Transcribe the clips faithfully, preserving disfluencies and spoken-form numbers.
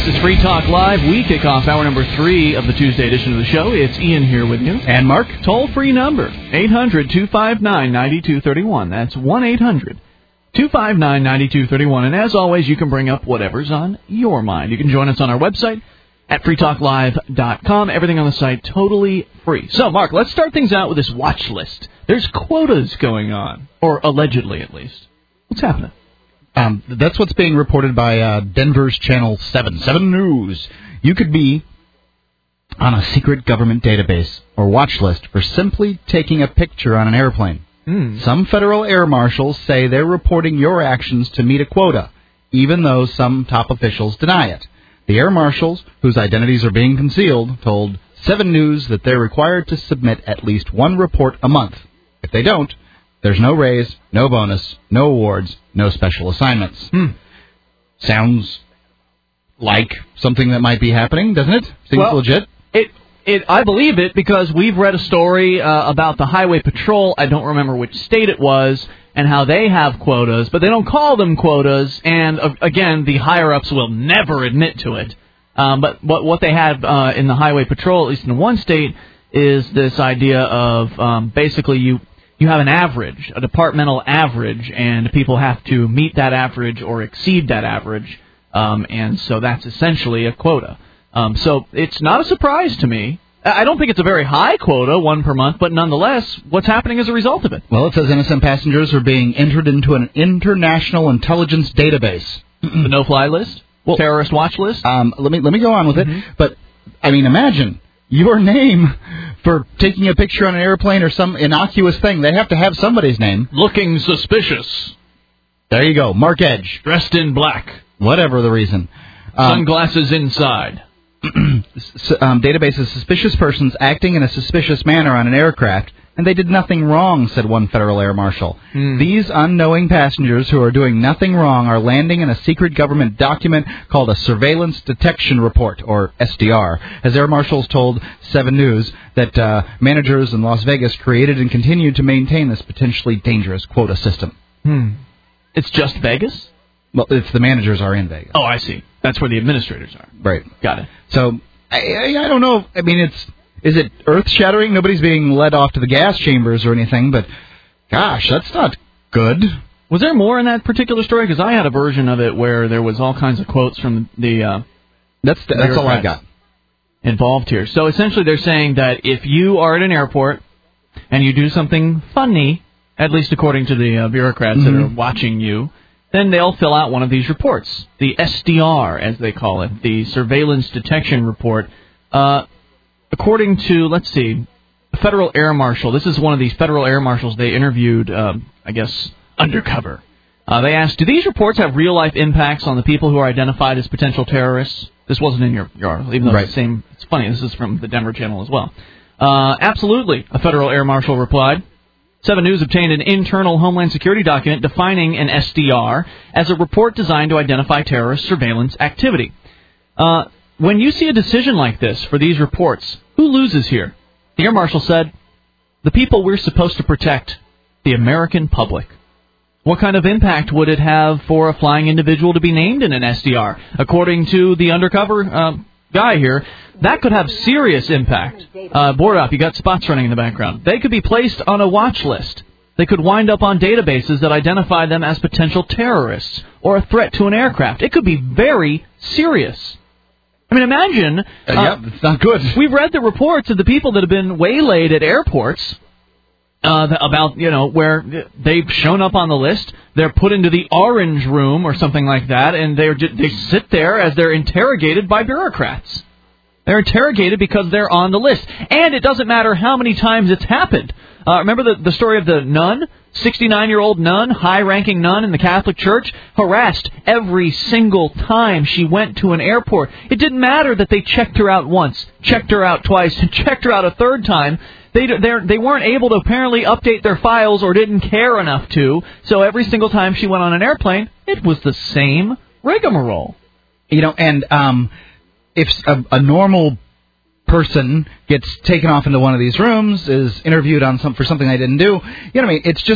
This is Free Talk Live. We kick off hour number three of the Tuesday edition of the show. It's Ian here with you. And Mark. Toll-free number, eight hundred two five nine nine two three one. That's one eight hundred two five nine nine two three one. And as always, you can bring up whatever's on your mind. You can join us on our website at free talk live dot com. Everything on the site totally free. So, Mark, let's start things out with this watch list. There's quotas going on, or allegedly at least. What's happening? Um, that's what's being reported by uh, Denver's Channel seven, seven News. You could be on a secret government database or watch list for simply taking a picture on an airplane. Mm. Some federal air marshals say they're reporting your actions to meet a quota, even though some top officials deny it. The air marshals, whose identities are being concealed, told seven News that they're required to submit at least one report a month. If they don't, there's no raise, no bonus, no awards, no special assignments. Hmm. Sounds like something that might be happening, doesn't it? Seems well, legit. It, it, I believe it because we've read a story uh, about the Highway Patrol. I don't remember which state it was and how they have quotas, but they don't call them quotas. And uh, again, the higher-ups will never admit to it. Um, but what, what they had uh, in the Highway Patrol, at least in one state, is this idea of um, basically you... You have an average, a departmental average, and people have to meet that average or exceed that average, um, and so that's essentially a quota. Um, so it's not a surprise to me. I don't think it's a very high quota, one per month, but nonetheless, what's happening as a result of it? Well, it says innocent passengers are being entered into an international intelligence database. The no-fly list? Well, terrorist watch list? Um, let me let me go on with mm-hmm. it. But, I mean, imagine your name for taking a picture on an airplane or some innocuous thing. They have to have somebody's name. Looking suspicious. There you go. Mark Edge. Dressed in black. Whatever the reason. Um, Sunglasses inside. um, database of suspicious persons acting in a suspicious manner on an aircraft, and they did nothing wrong, said one federal air marshal. Mm. These unknowing passengers who are doing nothing wrong are landing in a secret government document called a Surveillance Detection Report, or S D R, as air marshals told seven News that uh, managers in Las Vegas created and continued to maintain this potentially dangerous quota system. Hmm. It's just Vegas? Well, if the managers are in Vegas. Oh, I see. That's where the administrators are. Right. Got it. So, I, I, I don't know. I mean, it's... Is it earth-shattering? Nobody's being led off to the gas chambers or anything, but gosh, that's not good. Was there more in that particular story? Because I had a version of it where there was all kinds of quotes from the... Uh, that's the, that's all I got. Involved here. So essentially they're saying that if you are at an airport and you do something funny, at least according to the uh, bureaucrats mm-hmm. that are watching you, then they'll fill out one of these reports, the S D R, as they call it, the Surveillance Detection Report. Uh... According to, let's see, the Federal Air Marshal, this is one of these Federal Air Marshals they interviewed, um, I guess, undercover. Uh, they asked, do these reports have real-life impacts on the people who are identified as potential terrorists? This wasn't in your, your article, even though right. it's the same. It's funny, this is from the Denver Channel as well. Uh, absolutely, a Federal Air Marshal replied. seven News obtained an internal Homeland Security document defining an S D R as a report designed to identify terrorist surveillance activity. Uh... When you see a decision like this for these reports, who loses here? The Air Marshal said, the people we're supposed to protect, the American public. What kind of impact would it have for a flying individual to be named in an S D R? According to the undercover uh, guy here, that could have serious impact. Uh, board up, you got spots running in the background. They could be placed on a watch list. They could wind up on databases that identify them as potential terrorists or a threat to an aircraft. It could be very serious. I mean, imagine... Uh, uh, yeah, it's not good. We've read the reports of the people that have been waylaid at airports uh, about, you know, where they've shown up on the list, they're put into the orange room or something like that, and they're just, they sit there as they're interrogated by bureaucrats. They're interrogated because they're on the list. And it doesn't matter how many times it's happened. Uh, remember the, the story of the nun? sixty-nine-year-old nun, high-ranking nun in the Catholic Church, harassed every single time she went to an airport. It didn't matter that they checked her out once, checked her out twice, and checked her out a third time. They they weren't able to apparently update their files or didn't care enough to, so every single time she went on an airplane, it was the same rigmarole. You know, and um, if a, a normal person gets taken off into one of these rooms, is interviewed on some for something they didn't do, you know what I mean? It's just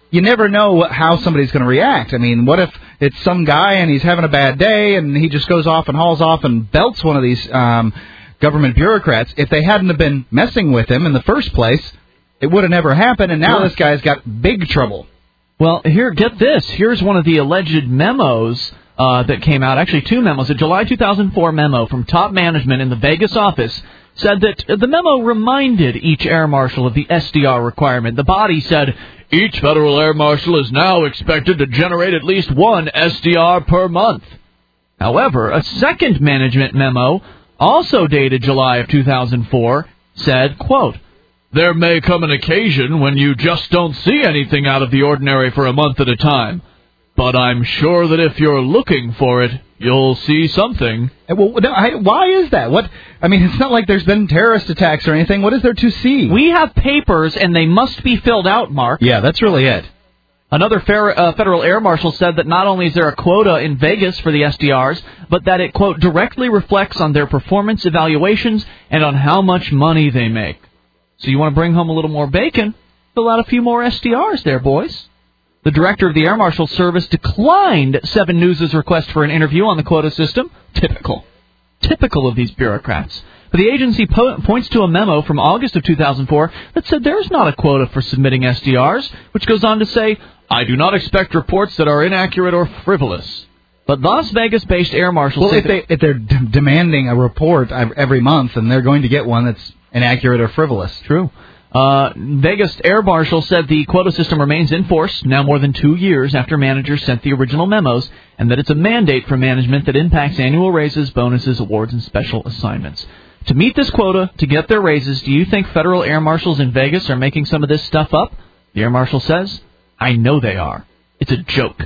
you never know how somebody's going to react. I mean, what if it's some guy and he's having a bad day and he just goes off and hauls off and belts one of these um, government bureaucrats? If they hadn't have been messing with him in the first place, it would have never happened, and now sure. this guy's got big trouble. Well, here, get this. Here's one of the alleged memos uh, that came out. Actually, two memos. A July two thousand four memo from top management in the Vegas office said that the memo reminded each air marshal of the S D R requirement. The body said, each federal air marshal is now expected to generate at least one S D R per month. However, a second management memo, also dated July of two thousand four, said, quote, there may come an occasion when you just don't see anything out of the ordinary for a month at a time. But I'm sure that if you're looking for it, you'll see something. Well, why is that? What? I mean, it's not like there's been terrorist attacks or anything. What is there to see? We have papers, and they must be filled out, Mark. Yeah, that's really it. Another fair, uh, federal air marshal said that not only is there a quota in Vegas for the S D Rs, but that it, quote, directly reflects on their performance evaluations and on how much money they make. So you want to bring home a little more bacon? Fill out a few more S D Rs there, boys. The director of the Air Marshal Service declined seven News' request for an interview on the quota system. Typical. Typical of these bureaucrats. But the agency po- points to a memo from August of two thousand four that said there's not a quota for submitting S D Rs, which goes on to say, I do not expect reports that are inaccurate or frivolous. But Las Vegas-based air marshals well, say if, they, if they're d- demanding a report every month, then they're going to get one that's inaccurate or frivolous. True. Uh, Vegas Air Marshal said the quota system remains in force now more than two years after managers sent the original memos, and that it's a mandate for management that impacts annual raises, bonuses, awards, and special assignments. To meet this quota, to get their raises, do you think federal air marshals in Vegas are making some of this stuff up? The air marshal says, I know they are. It's a joke.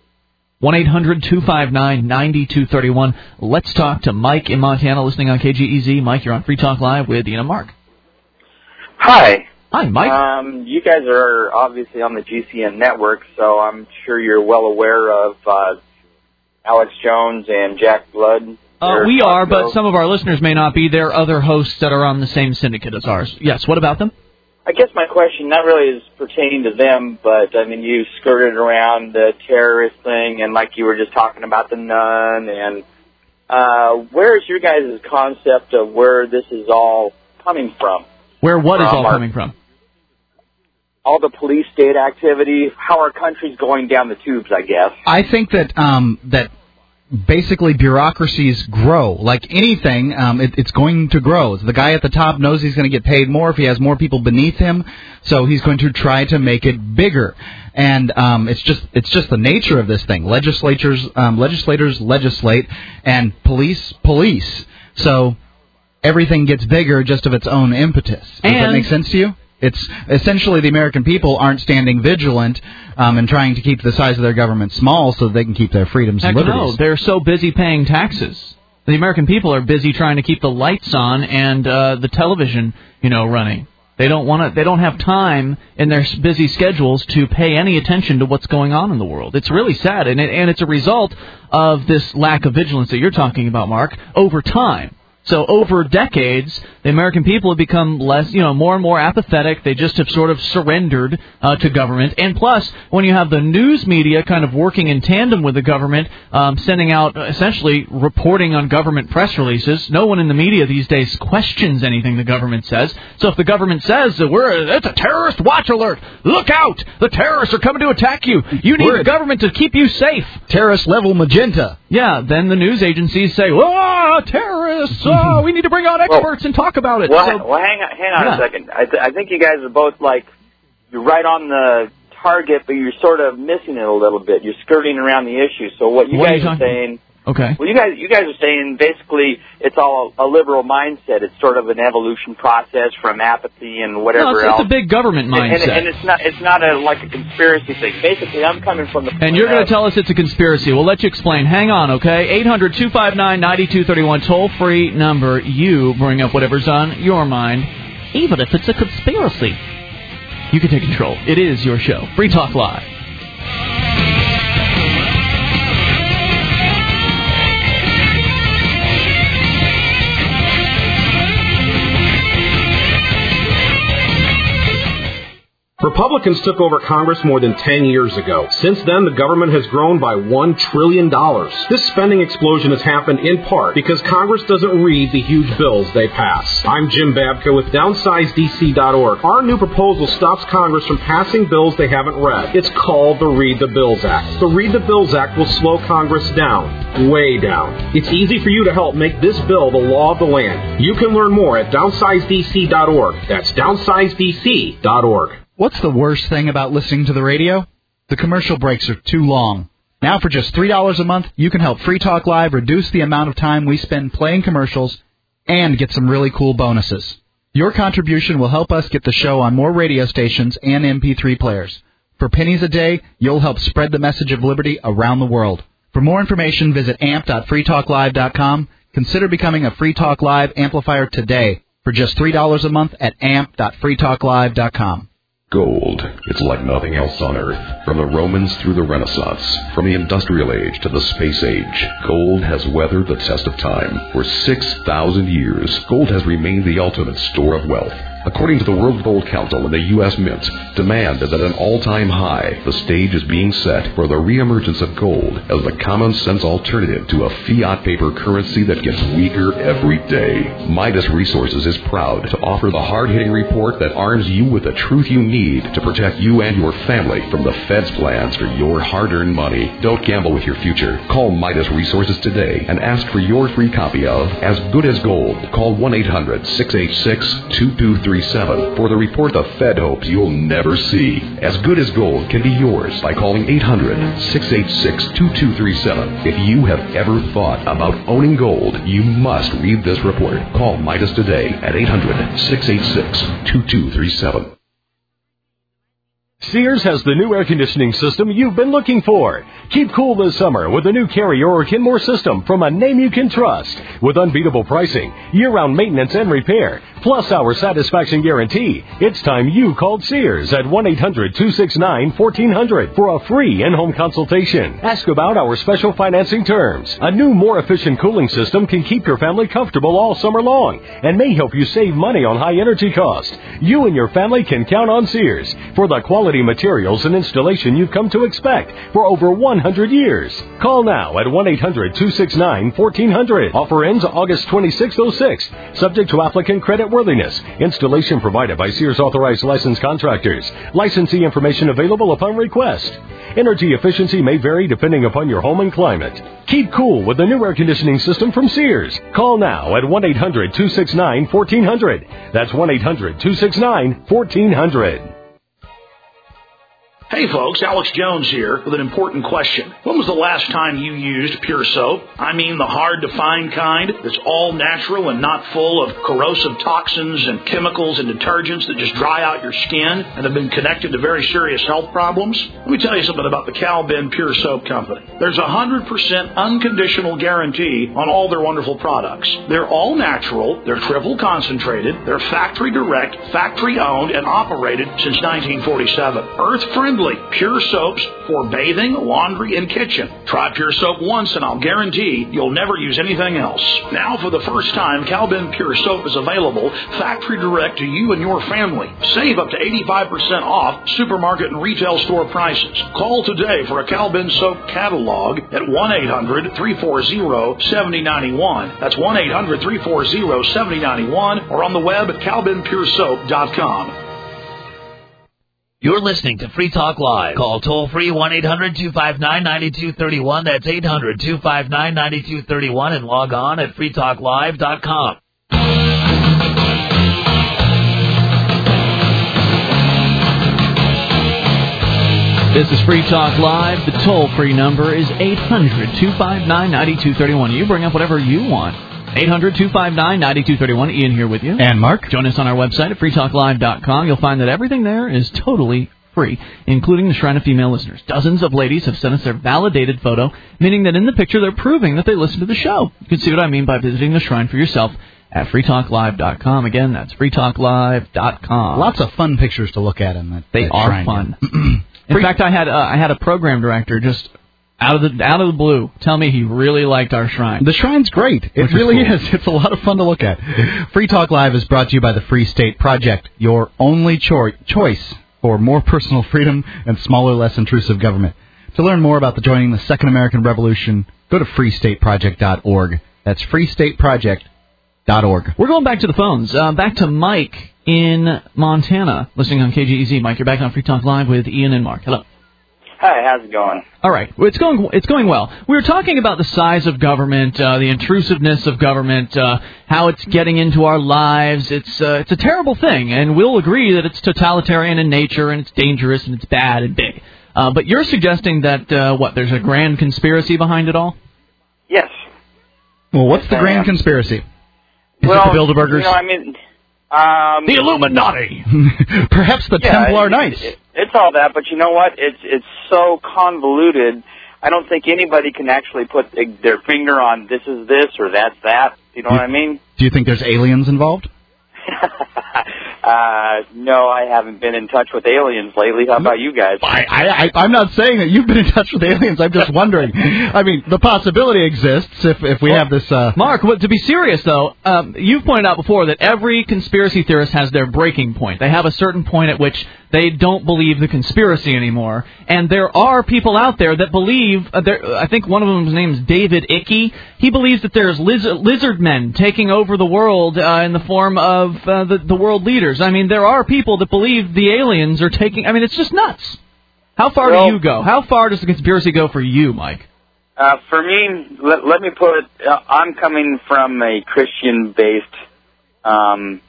one eight hundred two five nine nine two three one. Let's talk to Mike in Montana, listening on K G E Z. Mike, you're on Free Talk Live with Ian and Mark. Hi. Hi, Mike. Um, you guys are obviously on the G C N network, so I'm sure you're well aware of uh, Alex Jones and Jack Blood. Uh, we are, but some of our listeners may not be. There are other hosts that are on the same syndicate as ours. Yes, what about them? I guess my question not really is pertaining to them, but, I mean, you skirted around the terrorist thing, and like you were just talking about the nun, and uh, where is your guys' concept of where this is all coming from? Where what is um, all our, coming from? All the police state activity, how our country's going down the tubes, I guess. I think that um, that basically bureaucracies grow. Like anything, um, it, it's going to grow. The guy at the top knows he's going to get paid more if he has more people beneath him, so he's going to try to make it bigger. And um, it's just it's just the nature of this thing. Legislatures, um, legislators legislate, and police police. So everything gets bigger just of its own impetus. Does and that make sense to you? It's essentially the American people aren't standing vigilant um, and trying to keep the size of their government small so that they can keep their freedoms Heck and liberties. no, they're so busy paying taxes. The American people are busy trying to keep the lights on and uh, the television, you know, running. They don't want to. They don't have time in their busy schedules to pay any attention to what's going on in the world. It's really sad, and it, and it's a result of this lack of vigilance that you're talking about, Mark, over time. So over decades, the American people have become less, you know, more and more apathetic. They just have sort of surrendered uh, to government. And plus, when you have the news media kind of working in tandem with the government, um, sending out essentially reporting on government press releases, no one in the media these days questions anything the government says. So if the government says that we're it's a terrorist watch alert, look out, the terrorists are coming to attack you. You need We're the government to keep you safe. Terrorist level magenta. Yeah, then the news agencies say, "Whoa, terrorists! Oh, we need to bring on experts well, and talk about it." Well, so, well hang on, hang on yeah. a second. I, th- I think you guys are both like you're right on the target, but you're sort of missing it a little bit. You're skirting around the issue. So what you What are guys you are talking- saying? Okay. Well, you guys, you guys are saying basically it's all a liberal mindset. It's sort of an evolution process from apathy and whatever No, it's, else. it's a big government and, mindset. and, and it's not, it's not a like a conspiracy thing. Basically, I'm coming from the. And you're going to of, tell us it's a conspiracy. We'll let you explain. Hang on, okay? eight hundred two five nine nine two three one, toll-free number. You bring up whatever's on your mind, even if it's a conspiracy. You can take control. It is your show. Free Talk Live. Republicans took over Congress more than ten years ago. Since then, the government has grown by one trillion dollars. This spending explosion has happened in part because Congress doesn't read the huge bills they pass. I'm Jim Babka with downsize D C dot org. Our new proposal stops Congress from passing bills they haven't read. It's called the Read the Bills Act. The Read the Bills Act will slow Congress down, way down. It's easy for you to help make this bill the law of the land. You can learn more at downsize D C dot org. That's downsize D C dot org. What's the worst thing about listening to the radio? The commercial breaks are too long. Now for just three dollars a month, you can help Free Talk Live reduce the amount of time we spend playing commercials and get some really cool bonuses. Your contribution will help us get the show on more radio stations and M P three players. For pennies a day, you'll help spread the message of liberty around the world. For more information, visit amp dot free talk live dot com. Consider becoming a Free Talk Live amplifier today for just three dollars a month at amp dot free talk live dot com. Gold. It's like nothing else on Earth. From the Romans through the Renaissance, from the Industrial Age to the Space Age, gold has weathered the test of time. For six thousand years, gold has remained the ultimate store of wealth. According to the World Gold Council and the U S Mint, demand is at an all-time high. The stage is being set for the reemergence of gold as the common-sense alternative to a fiat paper currency that gets weaker every day. Midas Resources is proud to offer the hard-hitting report that arms you with the truth you need to protect you and your family from the Fed's plans for your hard-earned money. Don't gamble with your future. Call Midas Resources today and ask for your free copy of As Good as Gold. Call one eight hundred six eight six two two three seven for the report the Fed hopes you'll never see. As Good as Gold can be yours by calling eight hundred six eight six two two three seven. If you have ever thought about owning gold, you must read this report. Call Midas today at eight hundred six eight six two two three seven. Sears has the new air conditioning system you've been looking for. Keep cool this summer with a new Carrier or Kenmore system from a name you can trust. With unbeatable pricing, year-round maintenance and repair, plus our satisfaction guarantee, it's time you called Sears at one eight hundred two six nine one four zero zero for a free in-home consultation. Ask about our special financing terms. A new, more efficient cooling system can keep your family comfortable all summer long and may help you save money on high energy costs. You and your family can count on Sears for the quality materials and installation you've come to expect for over one hundred years. Call now at one eight hundred two six nine one four zero zero. Offer ends August twenty-sixth oh six. Subject to applicant credit worthiness. Installation provided by Sears authorized licensed contractors. Licensee information available upon request. Energy efficiency may vary depending upon your home and climate. Keep cool with the new air conditioning system from Sears. Call now at one eight hundred two six nine one four zero zero. That's one eight hundred two six nine one four zero zero. Hey folks, Alex Jones here with an important question. When was the last time you used Pure Soap? I mean the hard-to-find kind that's all natural and not full of corrosive toxins and chemicals and detergents that just dry out your skin and have been connected to very serious health problems. Let me tell you something about the Cal-Ben Pure Soap Company. There's a one hundred percent unconditional guarantee on all their wonderful products. They're all natural, they're triple concentrated, they're factory direct, factory owned, and operated since nineteen forty-seven. Earth-friendly. Pure soaps for bathing, laundry, and kitchen. Try Pure Soap once and I'll guarantee you'll never use anything else. Now for the first time, Cal-Ben Pure Soap is available factory direct to you and your family. Save up to eighty-five percent off supermarket and retail store prices. Call today for a Cal-Ben Soap catalog at one eight hundred three four zero seven zero nine one. That's one eight hundred three four zero seven zero nine one or on the web at cal ben pure soap dot com. You're listening to Free Talk Live. Call toll-free one eight hundred two five nine nine two three one. That's eight hundred two five nine nine two three one and log on at free talk live dot com. This is Free Talk Live. The toll-free number is eight hundred two five nine nine two three one. You bring up whatever you want. eight hundred two five nine nine two three one. Ian here with you. And Mark. Join us on our website at free talk live dot com. You'll find that everything there is totally free, including the Shrine of Female Listeners. Dozens of ladies have sent us their validated photo, meaning that in the picture they're proving that they listen to the show. You can see what I mean by visiting the Shrine for yourself at free talk live dot com. Again, that's free talk live dot com. Lots of fun pictures to look at in that. They that are shrine fun. In fact, I had uh, I had a program director just out of the out of the blue tell me he really liked our shrine. The shrine's great. It really is, cool. is. It's a lot of fun to look at. Free Talk Live is brought to you by the Free State Project, your only cho- choice for more personal freedom and smaller, less intrusive government. To learn more about the joining the Second American Revolution, go to free state project dot org. That's free state project dot org. We're going back to the phones. Uh, back to Mike in Montana, listening on K G E Z. Mike, you're back on Free Talk Live with Ian and Mark. Hello. Hi, how's it going? All right, well, it's going it's going well. We were talking about the size of government, uh, the intrusiveness of government, uh, how it's getting into our lives. It's uh, it's a terrible thing, and we'll agree that it's totalitarian in nature, and it's dangerous, and it's bad and big. Uh, but you're suggesting that, uh, what, there's a grand conspiracy behind it all? Yes. Well, what's yes, the I grand am. conspiracy? Is well, it the Bilderbergers? You know, I mean, um, the Illuminati. Perhaps the yeah, Templar it, Knights. It, it's all that, but you know what? It's it's so convoluted. I don't think anybody can actually put their finger on this is this or that's that. You know you, what I mean? Do you think there's aliens involved? uh, no, I haven't been in touch with aliens lately. How about you guys? I, I, I'm not saying that you've been in touch with aliens. I'm just wondering. I mean, the possibility exists if, if we well, have this... Uh... Mark, well, to be serious, though, um, you've pointed out before that every conspiracy theorist has their breaking point. They have a certain point at which they don't believe the conspiracy anymore. And there are people out there that believe... Uh, there, I think one of them's name is David Icke. He believes that there's lizard, lizard men taking over the world uh, in the form of uh, the, the world leaders. I mean, there are people that believe the aliens are taking... I mean, it's just nuts. How far well, do you go? How far does the conspiracy go for you, Mike? Uh, for me, let, let me put it... Uh, I'm coming from a Christian-based um,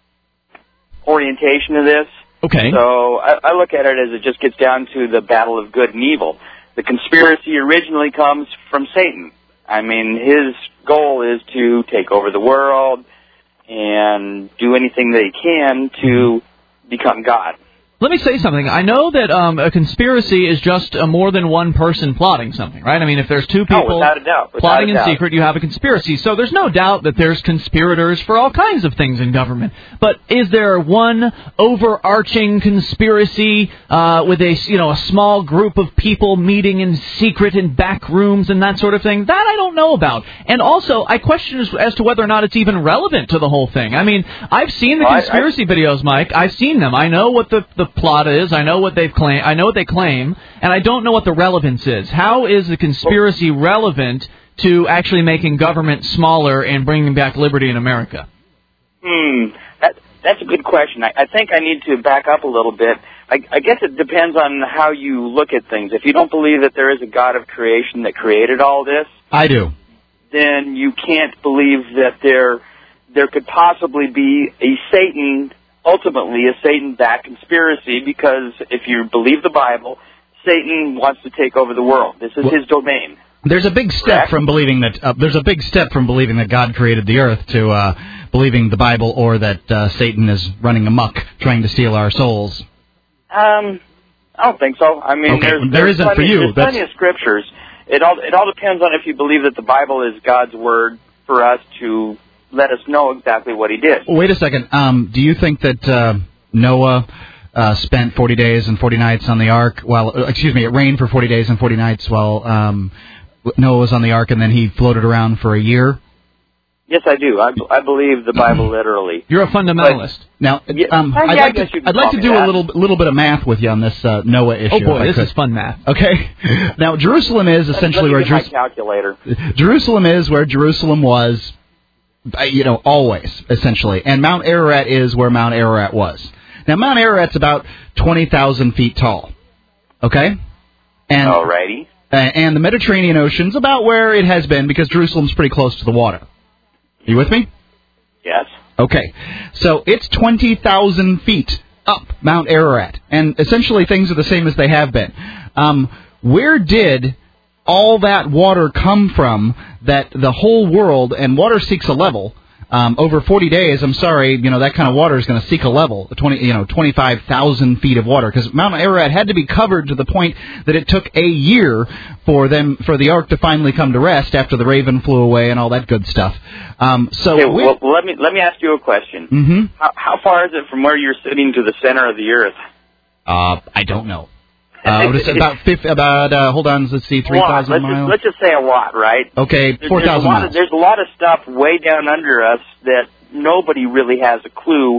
orientation of this. Okay. So I, I look at it as it just gets down to the battle of good and evil. The conspiracy originally comes from Satan. I mean, his goal is to take over the world and do anything that he can to become God. Let me say something. I know that um, a conspiracy is just uh, more than one person plotting something, right? I mean, if there's two people oh, without a doubt. Without plotting a doubt. in secret, you have a conspiracy. So there's no doubt that there's conspirators for all kinds of things in government. But is there one overarching conspiracy uh, with a, you know, a small group of people meeting in secret in back rooms and that sort of thing? That I don't know about. And also, I question as, as to whether or not it's even relevant to the whole thing. I mean, I've seen the well, conspiracy I, I, videos, Mike. I've seen them. I know what the, the plot is. I know what they've claim. I know what they claim, and I don't know what the relevance is. How is the conspiracy relevant to actually making government smaller and bringing back liberty in America? Hmm, that, that's a good question. I, I think I need to back up a little bit. I, I guess it depends on how you look at things. If you don't believe that there is a God of creation that created all this, I do. Then you can't believe that there there could possibly be a Satan. Ultimately, a Satan-backed conspiracy, because if you believe the Bible, Satan wants to take over the world. This is well, his domain. There's a big step Correct? from believing that uh, there's a big step from believing that God created the earth to uh, believing the Bible or that uh, Satan is running amok trying to steal our souls. Um, I don't think so. I mean, okay. there's, there there's isn't plenty, for you. There's That's... plenty of scriptures. It all it all depends on if you believe that the Bible is God's word for us to let us know exactly what he did. Wait a second. Um, do you think that uh, Noah uh, spent forty days and forty nights on the ark while, excuse me, it rained for forty days and forty nights while um, Noah was on the ark, and then he floated around for a year? Yes, I do. I, I believe the Bible literally. You're a fundamentalist. But, now, yeah, um, yeah, I'd I like guess to, you can I'd like call to me do that. a little little bit of math with you on this uh, Noah issue. Oh boy, this could. is fun math. Okay. Now, Jerusalem is essentially Let me where get my calculator. Jerusalem is where Jerusalem was. You know, always, essentially. And Mount Ararat is where Mount Ararat was. Now, Mount Ararat's about twenty thousand feet tall. Okay? And, Alrighty. Uh, and the Mediterranean Ocean's about where it has been because Jerusalem's pretty close to the water. Are you with me? Yes. Okay. So it's twenty thousand feet up Mount Ararat. And essentially things are the same as they have been. Um, where did all that water come from that the whole world, and water seeks a level, um, over forty days, I'm sorry, you know, that kind of water is going to seek a level, twenty, you know, twenty-five thousand feet of water, because Mount Ararat had to be covered to the point that it took a year for them, for the ark to finally come to rest after the raven flew away and all that good stuff. Um, so okay, well, let me let me ask you a question. Mm-hmm. How, how far is it from where you're sitting to the center of the earth? Uh, I don't know. Uh, it's about fifty, about uh, hold on, let's see, three thousand let's miles. Just, let's just say a lot, right? Okay, four there's thousand a lot miles. Of, there's a lot of stuff way down under us that nobody really has a clue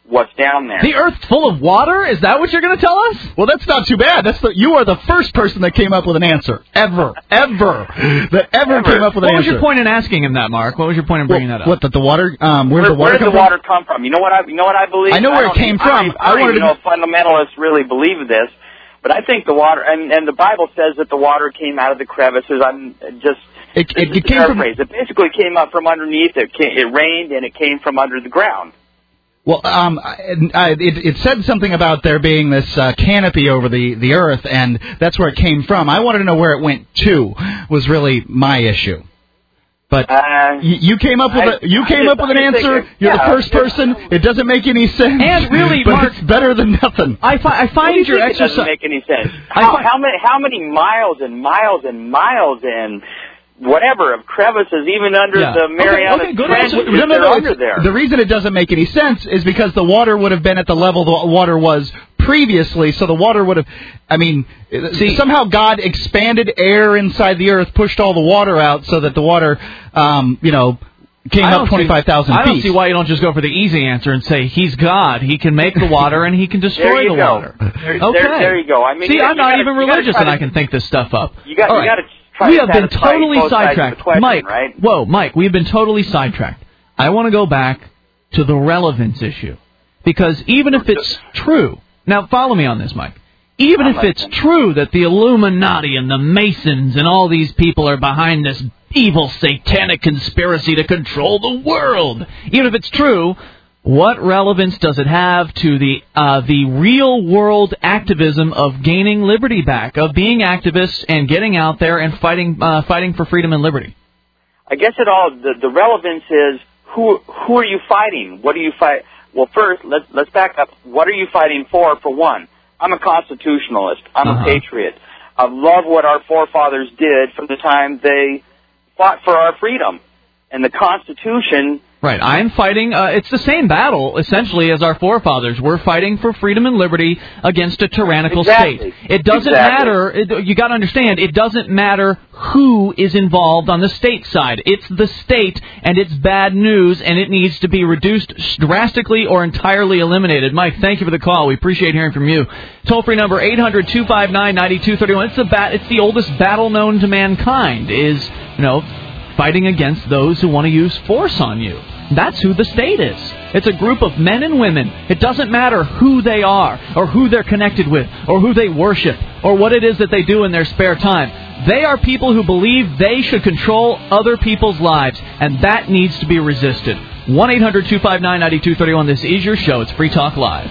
what's down there. The Earth's full of water? Is that what you're going to tell us? Well, that's not too bad. That's the, you are the first person that came up with an answer. Ever. Ever. That ever, ever. came up with an what answer. What was your point in asking him that, Mark? What was your point in bringing well, that up? What, that the water, um, where, where the water Where did come the from? water come from? You know what I, you know what I believe? I know where I it came I from. Don't, I don't, I wanted even know to... if fundamentalists really believe this, but I think the water, and, and the Bible says that the water came out of the crevices. I'm just... It, it, it came from... It basically came up from underneath. It, came, it rained, and it came from under the ground. Well, um, I, I, it, it said something about there being this uh, canopy over the, the earth, and that's where it came from. I wanted to know where it went to, was really my issue. But uh, you, you came up with a you came just, up with an answer. Thinking, You're yeah, the first person. It doesn't make any sense. And really, but Mark, it's better than nothing. I, fi- I find what do you your think exercise. It doesn't make any sense. How, how many how many miles and miles and miles and whatever of crevices, even under yeah. the Mariana okay, okay, Trench, good is no, no, there no, under there? The reason it doesn't make any sense is because the water would have been at the level the water was previously, so the water would have, I mean, See, somehow God expanded air inside the earth, pushed all the water out so that the water, um, you know, came up twenty-five thousand feet. I don't see why you don't just go for the easy answer and say, He's God. He can make the water and He can destroy the go. water. There, okay. There, there you go. I mean, see, you, I'm you not gotta, even religious and to, I can think this stuff up. You got right. to try We to have been totally both sides of sidetracked. the question, Mike, right? whoa, Mike, we've been totally sidetracked. I want to go back to the relevance issue. Because even if it's true, now follow me on this, Mike. Even if it's true that the Illuminati and the Masons and all these people are behind this evil satanic conspiracy to control the world, even if it's true, what relevance does it have to the uh, the real world activism of gaining liberty back, of being activists and getting out there and fighting uh, fighting for freedom and liberty? I guess it all the, the relevance is who who are you fighting? What do you fight? Well, first let's let's back up. What are you fighting for? For one, I'm a constitutionalist. I'm uh-huh. a patriot. I love what our forefathers did from the time they fought for our freedom. And the Constitution... Right, I'm fighting... Uh, it's the same battle, essentially, as our forefathers. We're fighting for freedom and liberty against a tyrannical exactly. state. It doesn't exactly. matter... It, you got to understand, it doesn't matter who is involved on the state side. It's the state, and it's bad news, and it needs to be reduced drastically or entirely eliminated. Mike, thank you for the call. We appreciate hearing from you. Toll-free number eight hundred two five nine nine two three one. It's the bat. It's the oldest battle known to mankind. Is you know. fighting against those who want to use force on you. That's who the state is. It's a group of men and women. It doesn't matter who they are, or who they're connected with, or who they worship, or what it is that they do in their spare time. They are people who believe they should control other people's lives, and that needs to be resisted. one eight hundred two five nine nine two three one. This is your show. It's Free Talk Live.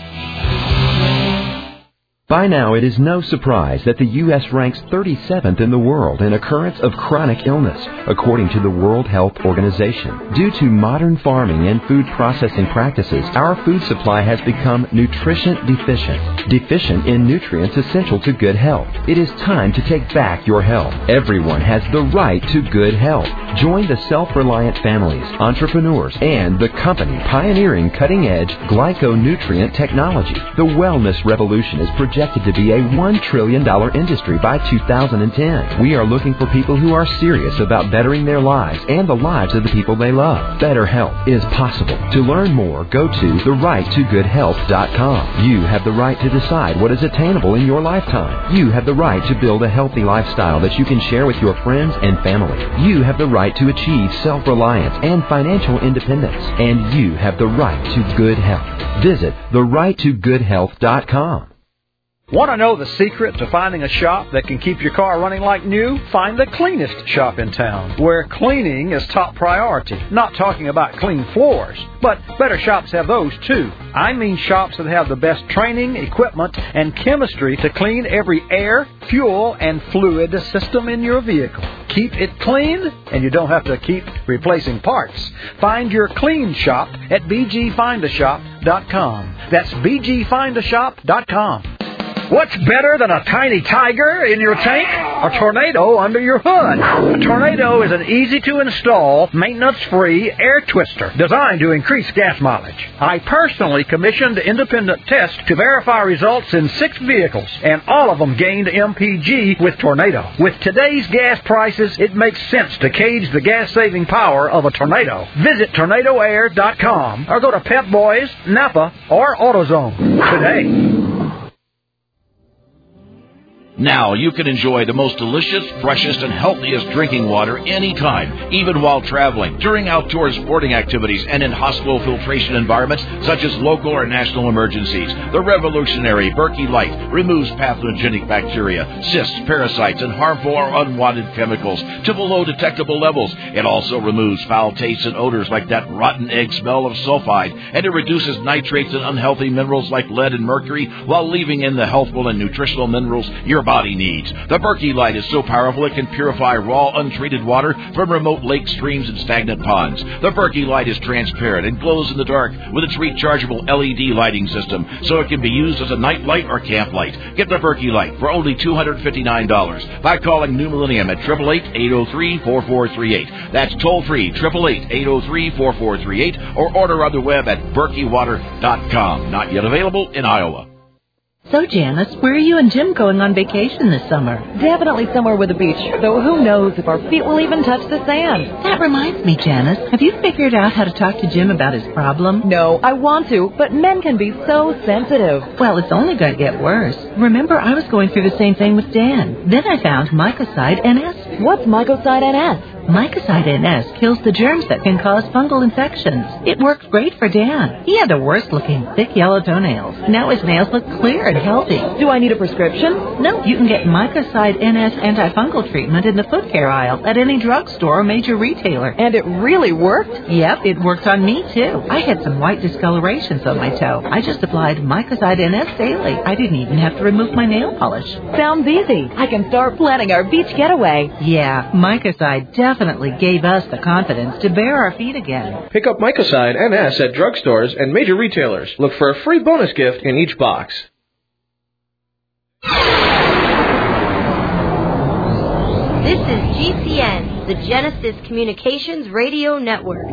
By now, it is no surprise that the U S ranks thirty-seventh in the world in occurrence of chronic illness, according to the World Health Organization. Due to modern farming and food processing practices, our food supply has become nutrition deficient, deficient in nutrients essential to good health. It is time to take back your health. Everyone has the right to good health. Join the self-reliant families, entrepreneurs, and the company pioneering cutting-edge glyconutrient technology. The wellness revolution is projected to be a one trillion dollars industry by two thousand ten. We are looking for people who are serious about bettering their lives and the lives of the people they love. Better health is possible. To learn more, go to the right to good health dot com. You have the right to decide what is attainable in your lifetime. You have the right to build a healthy lifestyle that you can share with your friends and family. You have the right to achieve self-reliance and financial independence. And you have the right to good health. Visit the right to good health dot com. Want to know the secret to finding a shop that can keep your car running like new? Find the cleanest shop in town, where cleaning is top priority. Not talking about clean floors, but better shops have those too. I mean shops that have the best training, equipment, and chemistry to clean every air, fuel, and fluid system in your vehicle. Keep it clean, and you don't have to keep replacing parts. Find your clean shop at b g find a shop dot com. That's b g find a shop dot com. What's better than a tiny tiger in your tank? A tornado under your hood. A tornado is an easy-to-install, maintenance-free air twister designed to increase gas mileage. I personally commissioned independent tests to verify results in six vehicles, and all of them gained M P G with Tornado. With today's gas prices, it makes sense to gauge the gas-saving power of a tornado. Visit tornado air dot com or go to Pep Boys, Napa, or AutoZone today. Now you can enjoy the most delicious, freshest, and healthiest drinking water anytime, even while traveling, during outdoor sporting activities, and in hospital filtration environments such as local or national emergencies. The revolutionary Berkey Light removes pathogenic bacteria, cysts, parasites, and harmful or unwanted chemicals to below detectable levels. It also removes foul tastes and odors like that rotten egg smell of sulfide, and it reduces nitrates and unhealthy minerals like lead and mercury while leaving in the healthful and nutritional minerals your body needs. The Berkey Light is so powerful it can purify raw, untreated water from remote lakes, streams, and stagnant ponds. The Berkey Light is transparent and glows in the dark with its rechargeable L E D lighting system, so it can be used as a night light or camp light. Get the Berkey Light for only two hundred fifty-nine dollars by calling New Millennium at eight eight eight, eight oh three, four four three eight. That's toll-free, eight eight eight, eight oh three, four four three eight, or order on the web at berkey water dot com. Not yet available in Iowa. So, Janice, where are you and Jim going on vacation this summer? Definitely somewhere with a beach, though who knows if our feet will even touch the sand. That reminds me, Janice, have you figured out how to talk to Jim about his problem? No, I want to, but men can be so sensitive. Well, it's only going to get worse. Remember, I was going through the same thing with Dan. Then I found Mycoside N S. What's Mycoside N S? Mycoside N S kills the germs that can cause fungal infections. It worked great for Dan. He had the worst-looking, thick yellow toenails. Now his nails look clear and healthy. Do I need a prescription? No, you can get Mycoside N S antifungal treatment in the foot care aisle at any drugstore or major retailer. And it really worked? Yep, it worked on me, too. I had some white discolorations on my toe. I just applied Mycoside N S daily. I didn't even have to remove my nail polish. Sounds easy. I can start planning our beach getaway. Yeah, Mycoside definitely definitely gave us the confidence to bare our feet again. Pick up Mycoside N S at drugstores and major retailers. Look for a free bonus gift in each box. This is G C N, the Genesis Communications Radio Network.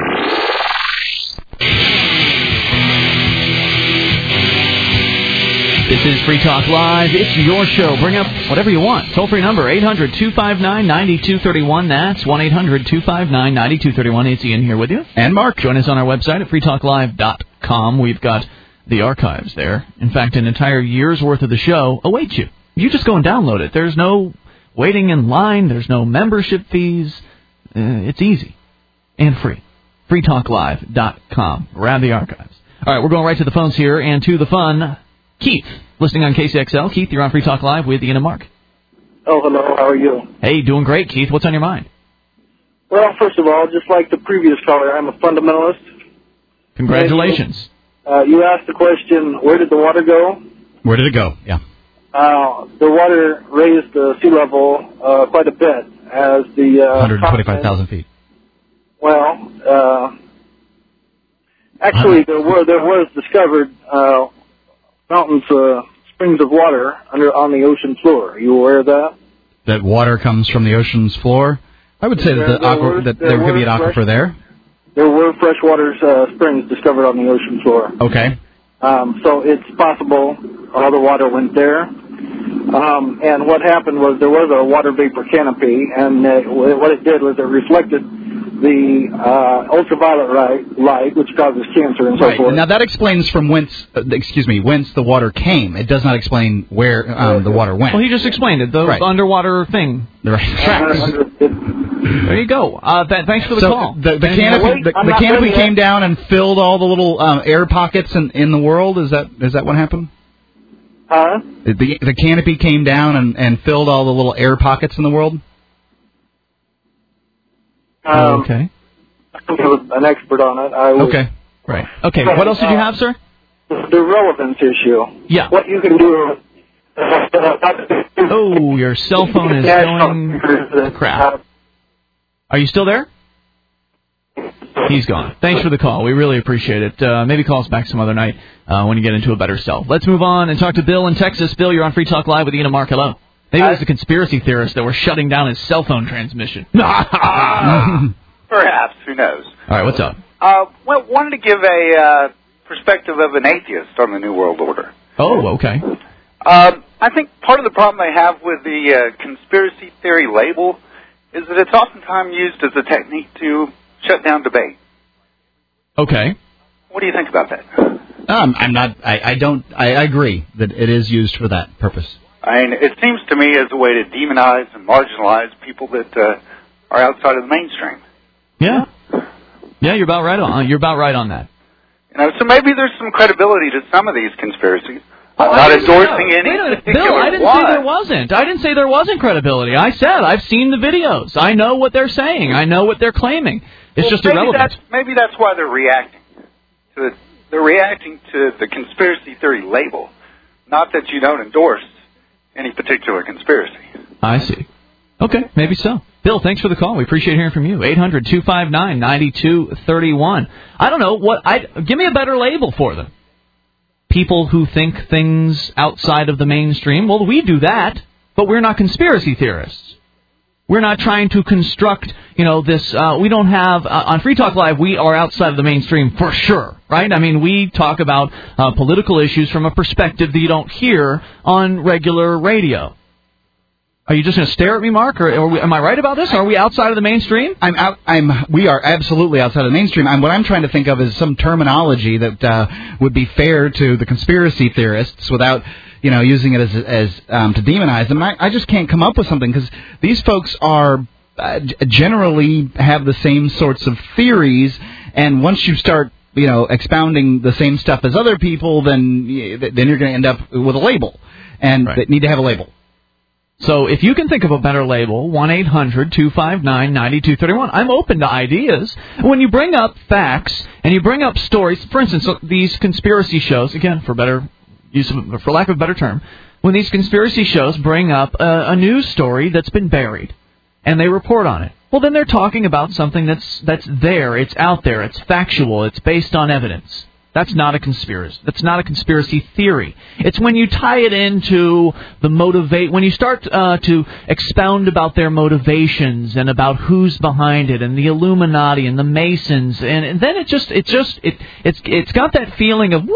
This is Free Talk Live. It's your show. Bring up whatever you want. Toll-free number, eight hundred, two five nine, nine two three one. That's one eight hundred, two five nine, nine two three one. It's Ian here with you. And Mark. Join us on our website at free talk live dot com. We've got the archives there. In fact, an entire year's worth of the show awaits you. You just go and download it. There's no waiting in line. There's no membership fees. Uh, it's easy and free. free talk live dot com. Grab the archives. All right, we're going right to the phones here and to the fun. Keith, listening on K C X L. Keith, you're on Free Talk Live with Ian and Mark. Oh, hello. How are you? Hey, doing great, Keith. What's on your mind? Well, first of all, just like the previous caller, I'm a fundamentalist. Congratulations. Uh, you asked the question, where did the water go? Where did it go? Yeah. Uh, the water raised the sea level uh, quite a bit as the... Uh, one hundred twenty-five thousand feet. Well, uh, actually, there were there was discovered... Uh, mountains, uh, springs of water under on the ocean floor. Are you aware of that? That water comes from the ocean's floor? I would say there, that, the there, aqua, were, that there, there could be an fresh, aquifer there. There were freshwater uh, springs discovered on the ocean floor. Okay. Um, so it's possible all the water went there. Um, and what happened was there was a water vapor canopy, and uh, what it did was it reflected the uh, ultraviolet light, light, which causes cancer and so right. forth. Now that explains from whence, uh, excuse me, whence the water came. It does not explain where um, the water went. Well, he just explained it. The right. underwater thing. The right. Tracks. There you go. Uh, th- thanks for the so call. The, the canopy, the, the canopy came down and filled all the little um, air pockets in, in the world. Is that is that what happened? Huh? The, the canopy came down and, and filled all the little air pockets in the world? Um, okay. I'm an expert on it. I was, okay. Right. Okay. What else did you have, sir? The relevance issue. Yeah. What you can do. Oh, your cell phone is going crap. Are you still there? He's gone. Thanks for the call. We really appreciate it. Uh, maybe call us back some other night uh, when you get into a better self. Let's move on and talk to Bill in Texas. Bill, you're on Free Talk Live with Ian and Mark. Hello. Maybe it was the conspiracy theorist that were shutting down his cell phone transmission. Perhaps. Who knows? All right, what's up? Uh, well, wanted to give a uh, perspective of an atheist on the New World Order. Oh, okay. Um, I think part of the problem they have with the uh, conspiracy theory label is that it's oftentimes used as a technique to shut down debate. Okay. What do you think about that? Um, I'm not. I, I don't. I, I agree that it is used for that purpose. I mean, it seems to me as a way to demonize and marginalize people that uh, are outside of the mainstream. Yeah. Yeah, you're about right on. You're about right on that. You know, so maybe there's some credibility to some of these conspiracies. Oh, I'm not endorsing any Wait a minute, particular Bill, I didn't one. say there wasn't. I didn't say there wasn't credibility. I said I've seen the videos. I know what they're saying. I know what they're claiming. It's well, just maybe irrelevant. That's, maybe that's why they're reacting to it. They're reacting to the conspiracy theory label, not that you don't endorse any particular conspiracy. I see. Okay, maybe so. Bill, thanks for the call. We appreciate hearing from you. eight hundred two five nine nine two three one. I don't know what I give me a better label for them. People who think things outside of the mainstream. Well, we do that, but we're not conspiracy theorists. We're not trying to construct, you know, this. Uh, we don't have uh, on Free Talk Live. We are outside of the mainstream for sure, right? I mean, we talk about uh, political issues from a perspective that you don't hear on regular radio. Are you just going to stare at me, Mark, or, or am I right about this? Are we outside of the mainstream? I'm out. I'm. We are absolutely outside of the mainstream. I'm, what I'm trying to think of is some terminology that uh, would be fair to the conspiracy theorists without, you know, using it as as um, to demonize them. I, I just can't come up with something because these folks are uh, generally have the same sorts of theories, and once you start, you know, expounding the same stuff as other people, then then you're going to end up with a label, and Right. they need to have a label. So if you can think of a better label, one eight hundred two five nine nine two three one. I'm open to ideas. When you bring up facts and you bring up stories, for instance, these conspiracy shows, again, for better use of, for lack of a better term, when these conspiracy shows bring up a, a news story that's been buried and they report on it, well, then they're talking about something that's that's there, it's out there, it's factual, it's based on evidence. That's not a conspiracy. That's not a conspiracy theory. It's when you tie it into the motivate, when you start uh, to expound about their motivations and about who's behind it and the Illuminati and the Masons, and, and then it just, it just, it, it's, it's got that feeling of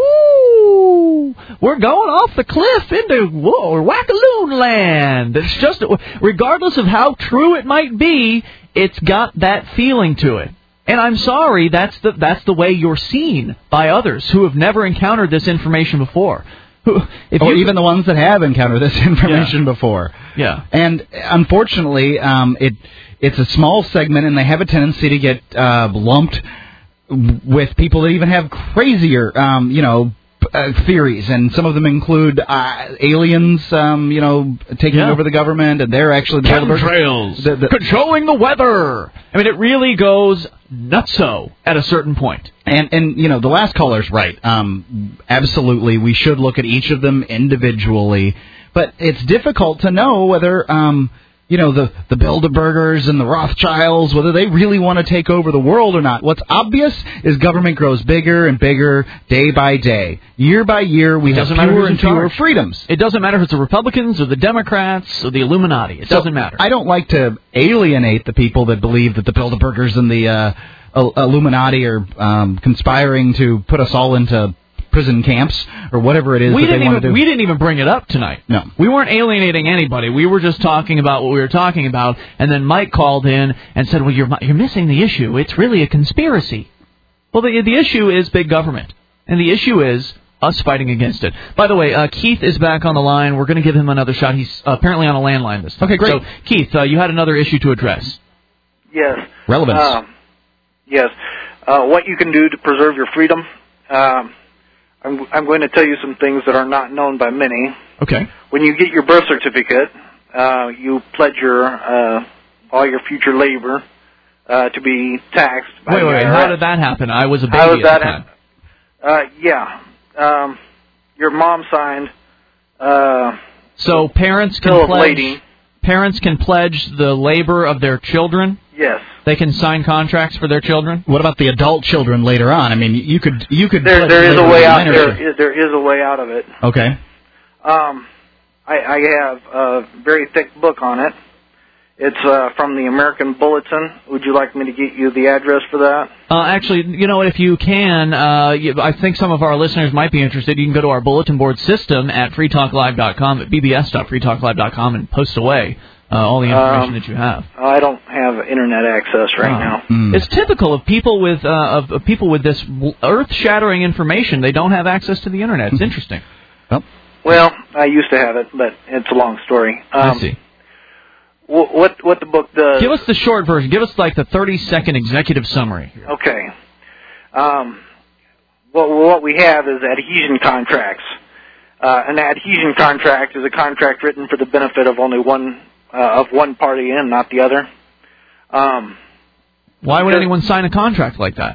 woo, we're going off the cliff into whoa, wackaloon land. It's just, regardless of how true it might be, it's got that feeling to it. And I'm sorry, that's the that's the way you're seen by others who have never encountered this information before. Who, if or you, even the ones that have encountered this information yeah. before. Yeah. And unfortunately, um, it it's a small segment, and they have a tendency to get uh, lumped with people that even have crazier, um, you know, Uh, theories, and some of them include uh, aliens, um, you know, taking yeah. over the government, and they're actually the chemtrails, the, the, controlling the weather. I mean, it really goes nutso at a certain point. And and you know, the last caller's right. Um, absolutely, we should look at each of them individually, but it's difficult to know whether. Um, You know, the, the Bilderbergers and the Rothschilds, whether they really want to take over the world or not. What's obvious is government grows bigger and bigger day by day. Year by year, we have fewer and fewer freedoms. It doesn't matter if it's the Republicans or the Democrats or the Illuminati. It So doesn't matter. I don't like to alienate the people that believe that the Bilderbergers and the uh, Illuminati are um, conspiring to put us all into prison camps or whatever it is we that they didn't want even, to do. We didn't even bring it up tonight. No. We weren't alienating anybody. We were just talking about what we were talking about, and then Mike called in and said, well, you're you're missing the issue. It's really a conspiracy. Well, the, the issue is big government, and the issue is us fighting against it. By the way, uh, Keith is back on the line. We're going to give him another shot. He's uh, apparently on a landline this time. Okay, great. So, Keith, uh, you had another issue to address. Yes. Relevance. Um, yes. Uh, what you can do to preserve your freedom. Um, I'm, I'm going to tell you some things that are not known by many. Okay. When you get your birth certificate, uh, you pledge your uh, all your future labor uh, to be taxed. By Wait, the wait, wait. I R S. How did that happen? I was a baby How did at that the time. Uh, yeah. Um, your mom signed. Uh, so parents can Bill of pledge. lading. Parents can pledge the labor of their children. Yes. They can sign contracts for their children? What about the adult children later on? I mean, you could you could. There, put there is a way out. minors- There is, there is a way out of it. Okay. Um, I, I have a very thick book on it. It's uh, from the American Bulletin. Would you like me to get you the address for that? Uh, actually, you know what, if you can, uh, you, I think some of our listeners might be interested. You can go to our bulletin board system at free talk live dot com, at b b s dot free talk live dot com, and post away uh, all the information Um, that you have. I don't have internet access right now. Hmm. It's typical of people with uh, of, of people with this earth-shattering information. They don't have access to the internet. It's interesting. Well, I used to have it, but it's a long story. Um, I see. wh- What what the book does? Give us the short version. Give us like the thirty-second executive summary. Okay. Um, what what we have is adhesion contracts. Uh, an adhesion contract is a contract written for the benefit of only one uh, of one party and not the other. Um, Why would anyone sign a contract like that?